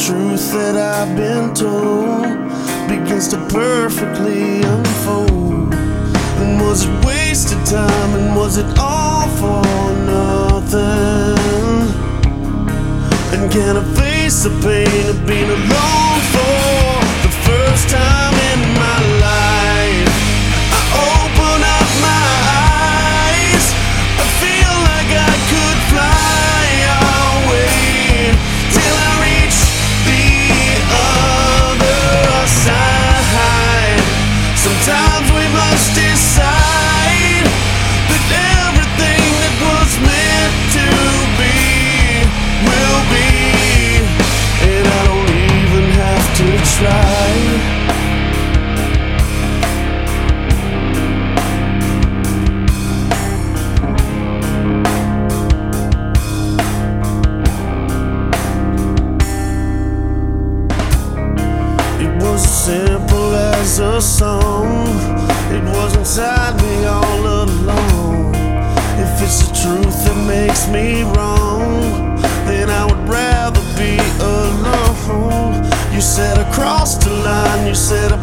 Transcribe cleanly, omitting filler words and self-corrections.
truth that I've been told begins to perfectly unfold. And was it wasted time, and was it all for nothing? And can I face the pain of being alone for the first time in my life? I open up my eyes, I feel like I could fly away till I reach the other side. Sometimes we must decide that everything that was meant to be will be, and I don't even have to try. Simple as a song, it was inside me all along. If it's the truth that makes me wrong, then I would rather be alone. You said I crossed the line, you said I